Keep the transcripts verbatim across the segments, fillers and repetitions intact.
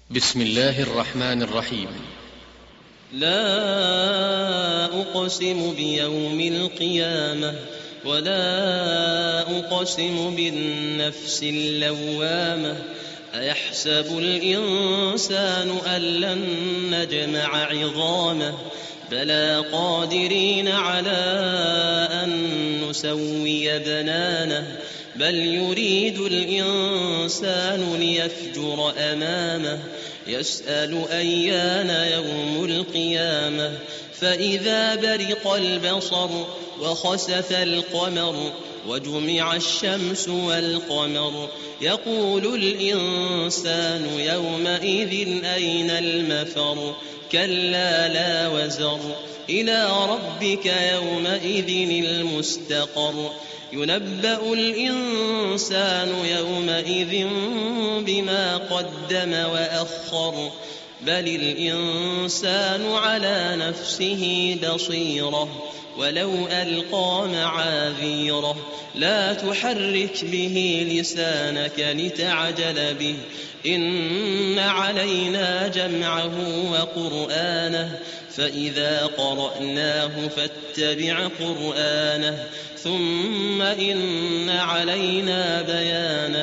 بسم الله الرحمن الرحيم. لا أقسم بيوم القيامة ولا أقسم بالنفس اللوامة أيحسب الإنسان أن لن نجمع عظامه بلى قادرين على أن نسوي بنانه بل يريد الإنسان ليفجر أمامه يسأل أيان يوم القيامة فإذا برق البصر وخسف القمر وجمع الشمس والقمر يقول الإنسان يومئذ أين المفر كلا لا وزر إلى ربك يومئذ المستقر ينبأ الإنسان يومئذ بما قدم وأخر بل الإنسان على نفسه بصيرة ولو ألقى معاذيره لا تحرك به لسانك لتعجل به إن علينا جمعه وقرآنه فإذا قرأناه فاتبع قرآنه ثم إن علينا بيانه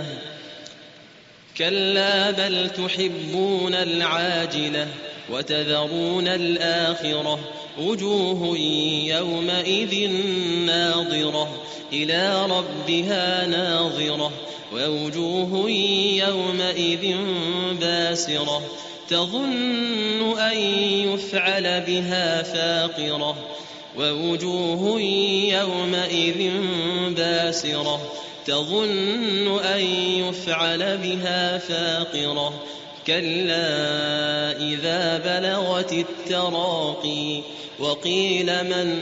كلا بل تحبون العاجلة وتذرون الآخرة وجوه يومئذ ناظرة إلى ربها ناظرة ووجوه يومئذ باسرة تظن أن يفعل بها فاقرة ووجوه يومئذ باسرة تظن أن يفعل بها فاقرة كلا إذا بلغت التراقي وقيل من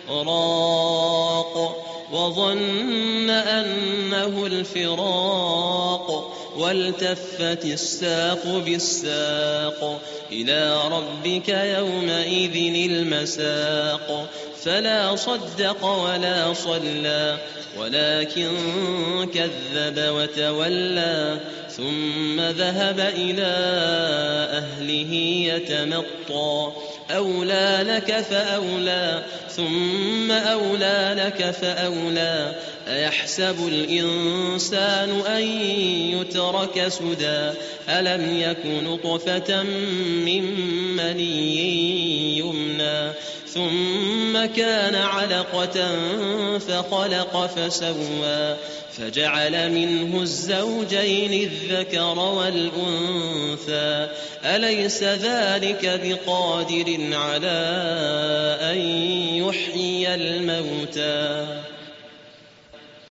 راق وظن أنه الفراق والتفت الساق بالساق إلى ربك يومئذ المساق فلا صدق ولا صلى ولكن كذب وتولى ثم ذهب إلى أهله يتمطى أولى لك فأولى ثم أولى لك فأولى أيحسب الإنسان أن يترك سدى ألم يك نطفة من مني يمنى ثم كان علقة فخلق فسوى فجعل منه الزوجين الذكر والأنثى أليس ذلك بقادر على أن يحيي الموتى